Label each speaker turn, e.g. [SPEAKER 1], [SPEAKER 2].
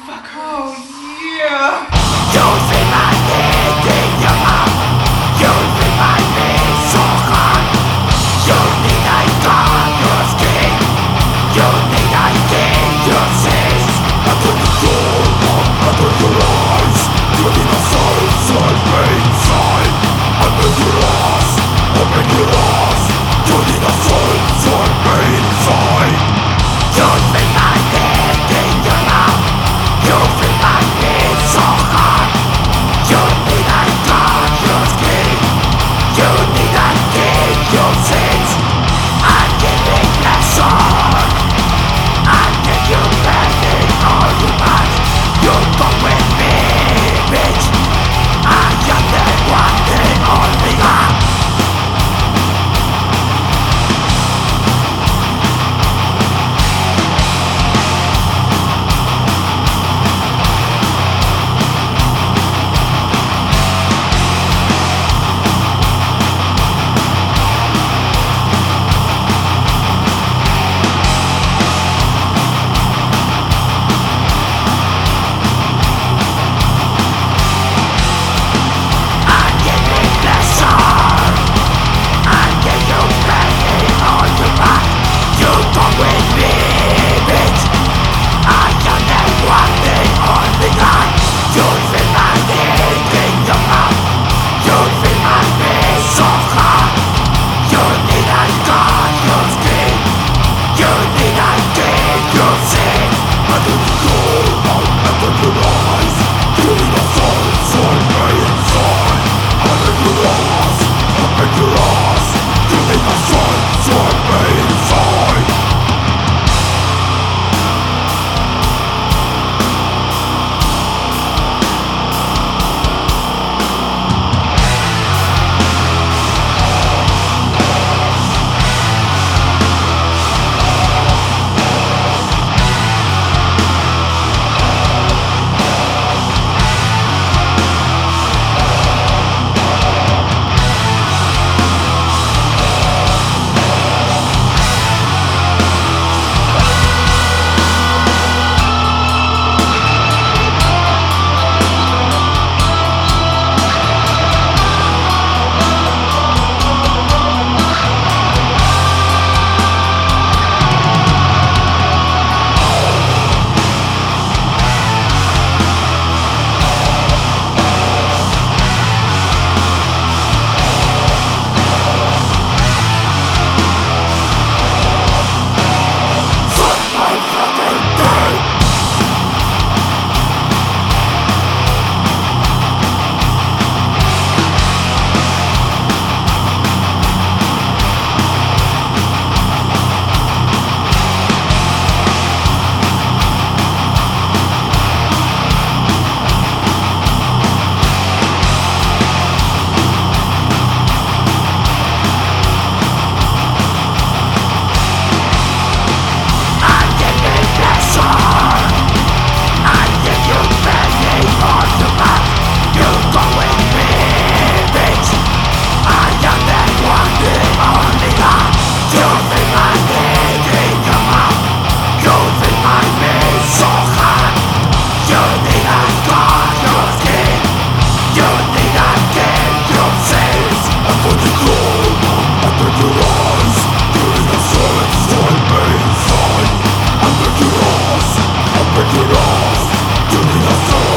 [SPEAKER 1] Oh yeah!
[SPEAKER 2] You feel my head in your mouth. You feel my head so hard. You need I got your skin. You need I get your sense. Under the door, under your eyes. You need a soul, soul, inside. Under your eyes, open your eyes. You need a soul, soul, inside. You feel my head in your mouth. You feel my head so hard. You need I got your skin. You need I get your sense. I'm giving pleasure. I'm giving you better all you want. You go with me, bitch. I am the one, the only one. You need a soul.